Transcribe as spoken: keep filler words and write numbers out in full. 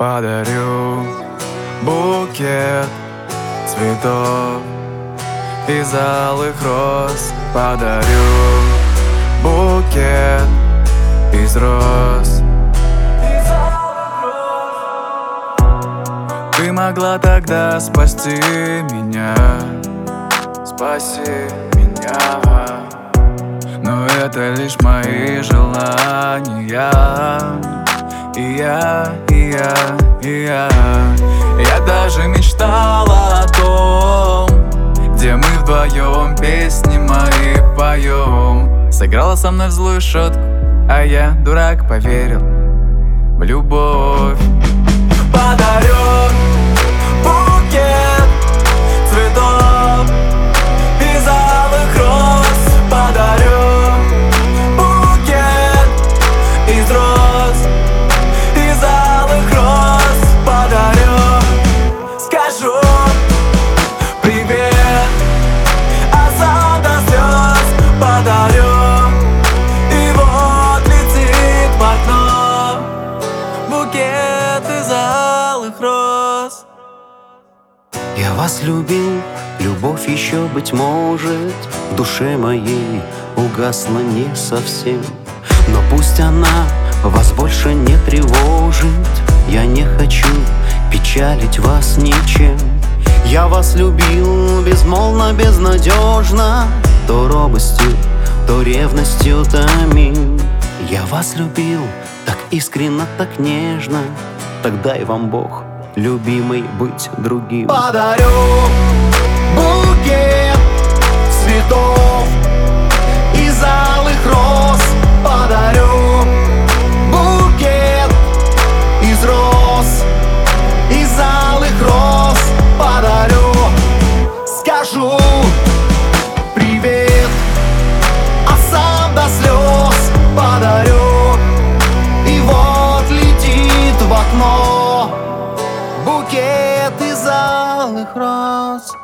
Подарю букет цветов из алых роз. Подарю букет из роз. Ты могла тогда спасти меня, спаси меня, но это лишь мои желания. И я, и я, и я Я даже мечтала о том, где мы вдвоем песни мои поем. Сыграла со мной в злую шутку, а я, дурак, поверил в любовь. Подарю букет цветов из алых роз. Подарю букет из роз, из алых роз. Подарю, скажу привет, а сам до слез подарю. И вот летит в окно букет из алых роз. Я вас любил, любовь еще, быть может, в душе моей угасла не совсем. Но пусть она вас больше не тревожит, я не хочу печалить вас ничем. Я вас любил безмолвно, безнадежно, то робостью, то ревностью томил. Я вас любил так искренно, так нежно, так дай вам Бог, любимый, быть другим. Подарю букет цветов из алых роз. Подарю букет из роз, из алых роз. Подарю, скажу привет, а сам до слез подарю. И вот летит в окно букет из алых роз.